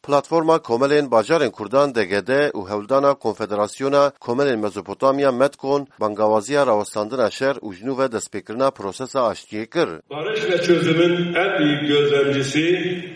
Platforma Komelên Bajarên Kurdan DGD û Hewldana Konfederasyona Komelên Mezopotamiya Medkon bangawaziya rawestandina şer û ji nû ve destpêkirina prosesa aştiyê kir. Barış ve çözümün en büyük gözlemcisi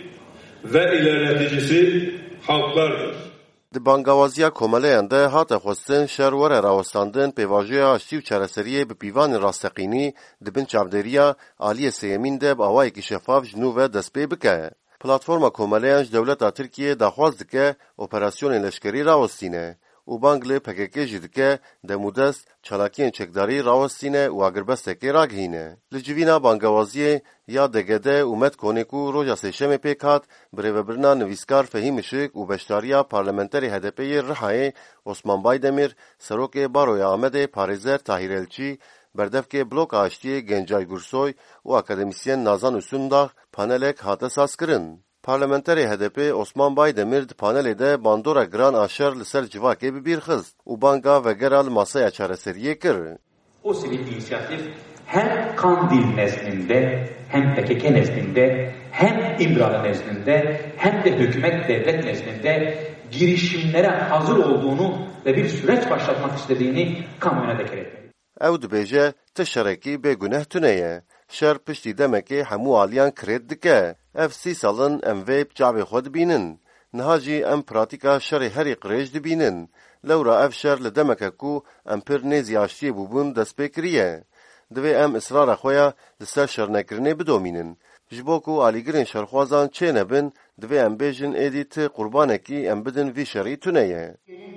ve ilerleticisi halklardır. Di bangawaziya komeleyan de hate xwestin şer were rawestandin pêvajoya aştî û çareseriyê bi pîvanên rasteqînî di bin çavdêriya aliyê sêyemîn de bi awayekî şefav ji nû ve destpê bike. Platforma Komeleyan ji dewleta Tirkiyeyê daxwaz dike operasyonên leşkerî rawestîne û bang li PKK jî dike demûdest çalakiyên çekdarî rawestîne û agirbestekê ragihîne. Li civîna bangawaziyê ya DGD û Medkonê ku roja sêşemê pêk hat, bi rêvebirina nivîskar Fehîm Işık û beşdariya parlamenterê HDP'yê Rihayê Osman Baydemir, serokê Baroya Amedê Parêzer Tahîr Elçî, berdevkê bloka aştiyê Gencay Gursoy û akademisyen Nazan Üstündağ panelek hate sazkirin. Parlamenterê HDP Osman Baydemir di panelê de bandora giran a şer li ser civakê bibîrxist û banga vegera li masaya çareseriyê kir. O sivil inisiyatif hem Kandil nezdinde, hem PKK nezdinde, hem İmralı nezdinde, hem de hükümet devlet nezdinde girişimlere hazır olduğunu ve bir süreç başlatmak istediğini kamuoyuna deklar etmeli. Ew dibêje ti şerekî bêguneh tune ye. Şer piştî demekê hemû aliyan kirêt dike. Ev 3 salin em vê çavê xwe dibînin. Niha jî em pratîka şerê herî qirêj dibînin. Lewra ev şer li demeke ku em pir nêzî aştiyê bûbûn destpê kiriye. Divê em îsrara xwe ya li ser şernekirinê bidomînin. Ji bo ku alîgirên şerxwazan çê nebin, divê em bêjin êdî ti qurbanekî em bidin vî şerî tune ye.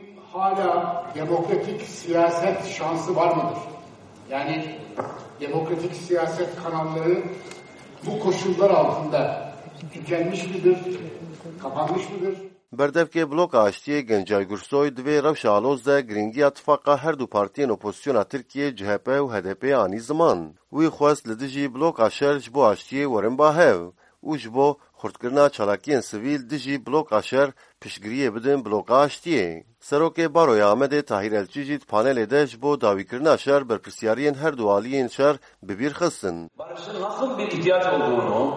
Hala demokratik siyaset şansı var mıdır? Yani demokratik siyaset kanalları bu koşullar altında tükenmiş midir, kapanmış mıdır? Berdevkê bloka aştiyê Gencay Gursoy divê rewşa aloz de giringiya tifaka her du partiyên opozisyona Tirkiye CHP û HDP anî ziman. Wî xwest li dijî bloka şer ji bo aştiyê werin bahev û ji bo xurtkirina çalakiyên sivîl dijî bloka şer piştgiriyê bidin bloka aştiyê. Serokê Baroya Amedê Tahîr Elçî jî panelê de ji bo dawîkirina şer berpirsyariyên her du aliyên şer bibîrxistin. Barışın nasıl bir ihtiyaç olduğunu,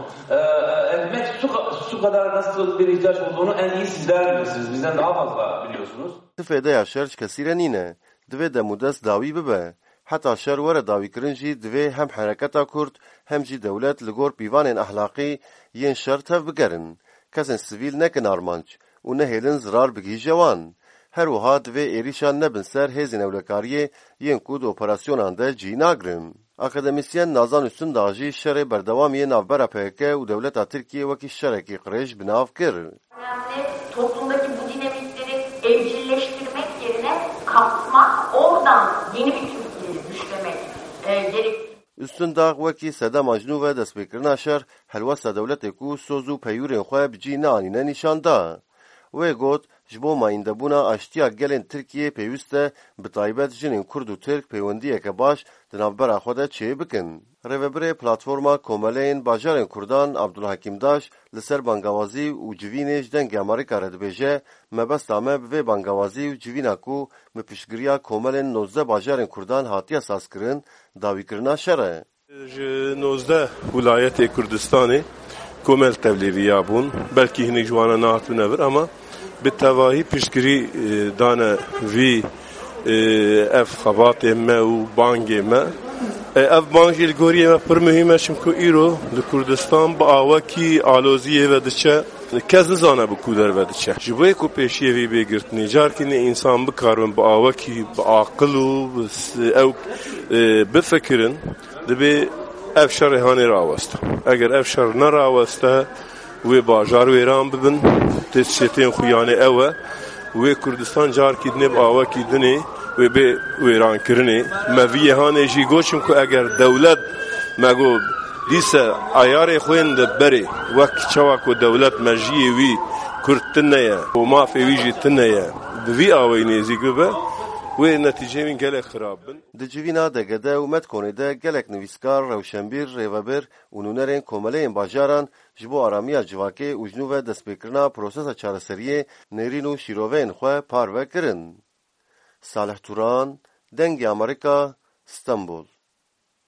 ekmek su kadar nasıl bir ihtiyaç olduğunu en iyi sizler bilirsiniz. Bizden daha fazla biliyorsunuz. Tifêde ya şer ji kesî re nîne. Divê demûdest dawî bibe. Heta şer were dawîkirin jî divê hem hereketa Kurd hem jî dewlet li gor pîvanên ahlaqî yên şer tev bigerin. Kesên sivîl nekin armanc û nehêlin zirar bigîje wan. Her wiha divê êrîşan nebin ser hêzên ewlekariyê yên ku di operasyonan de cî nagirin. Akademisyen Nazan Üstündağ jî şerê berdewamiyê navbera PKK û dewleta Tirkiye wekî şerekî qirêj binav kir. Toplumdaki bu dinamikleri evcilleştirmek yerine kapmak, oradan yeni bir Türkiye'yi düşlemek gerekir. Üstündağ wekî sedema ji nû ve destpêkirina şer helwesta dewletê ku soz û peyûrên xwe bi cî neanîne nîşan da. Wê got ji bo mayîndebûna aştiya gelên Tirkiyeyê pêwîst e bi taybet jinên Kurd û Tirk peywendiyeke baş di navbera xwe de çê bikin. Rêveberê Platforma Komeleyên Bajarên Kurdan Abdulhakim Daş li ser bangawazî û civînê ji dengê Amerîka re dibêje mebesta me bi vê bangawazî û civîna ku bi piştgiriya komelên 19 bajarên Kurdan hatiye sazkirin dawîkirina şer e. Ji 19 wilayetê Kurdistanê komel tevlîviya bûn. Belkî hinek ji wan re nehatibûne vir ama bi tevahî piştgirî dane vî ev xebatê me û bangê me. Ev bang jî li goriyê me pir muhîm e çimkû îro li Kurdistan bi awekî aloziyê ve diçe kes nizane bi ku derve diçe. Ji bo ku pêşiyê vî bêgirtinê carkînê însan bikarin bi awekî bi aqil û ew bifikirin dibê ev şerê hanê raweste. Eger ev şer neraweste wê bajar wêran bibin têşetên xuyanê ew e wê Kurdistan carkî dinê bi awekî dinê wê bê wêrankirinê me vîyê hanê jî got çimkû eger dewlet me got dîse ayarê xwên de berê wek çawa ku dewlet merjiyê wî Kurd tune ye û mafê wî jî tune ye bi vî awayî nêzîk bibe wê netîceyê wî gelek xirab bin. Di civîna DGD û Medkonê de gelek nivîskar, rewşenbîr, rêvebir û nûnerên komeleyên bajaran ji bo aramiya civakê û ji nû ve destpêkirina prosesa çareseriyê nêrîn û şîroveyên xwe parve kirin. Salih Turan, Dengê Amerîka, İstanbul.